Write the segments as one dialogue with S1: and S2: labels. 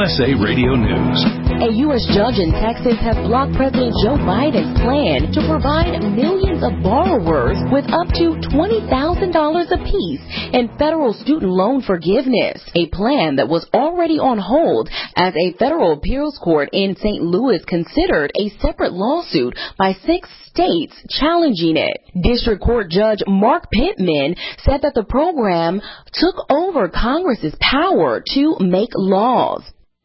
S1: USA Radio News.
S2: A U.S. judge in Texas has blocked President Joe Biden's plan to provide millions of borrowers with up to $20,000 apiece in federal student loan forgiveness, a plan that was already on hold as a federal appeals court in St. Louis considered a separate lawsuit by 6 states challenging it. District Court Judge Mark Pittman said that the program took over Congress's power to make laws.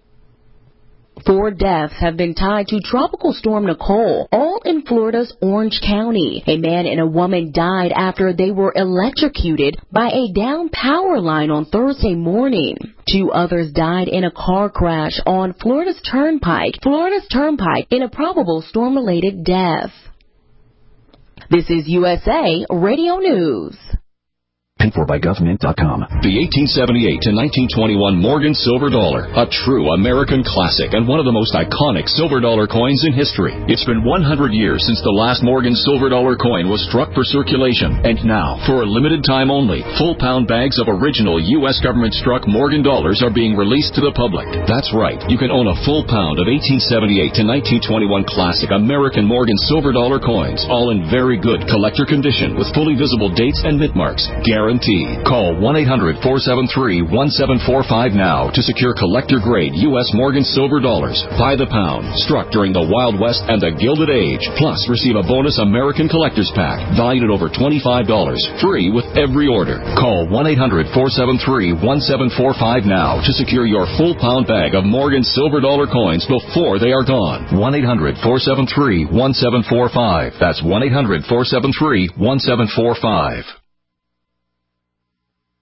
S2: 4 deaths have been tied to Tropical Storm Nicole, all in Florida's Orange County. A man and a woman died after they were electrocuted by a down power line on Thursday morning. 2 others died in a car crash on Florida's Turnpike in a probable storm-related death. This is USA Radio News.
S3: Paid for by government.com.
S1: The 1878 to 1921 Morgan Silver Dollar, a true American classic and one of the most iconic silver dollar coins in history. It's been 100 years since the last Morgan Silver Dollar coin was struck for circulation, and now, for a limited time only, full pound bags of original U.S. government-struck Morgan dollars are being released to the public. That's right, you can own a full pound of 1878 to 1921 classic American Morgan Silver Dollar coins, all in very good collector condition with fully visible dates and mint marks. Guaranteed. Call 1-800-473-1745 now to secure collector-grade U.S. Morgan Silver Dollars by the pound, struck during the Wild West and the Gilded Age. Plus, receive a bonus American Collector's Pack valued at over $25, free with every order. Call 1-800-473-1745 now to secure your full pound bag of Morgan Silver Dollar coins before they are gone. 1-800-473-1745. That's 1-800-473-1745.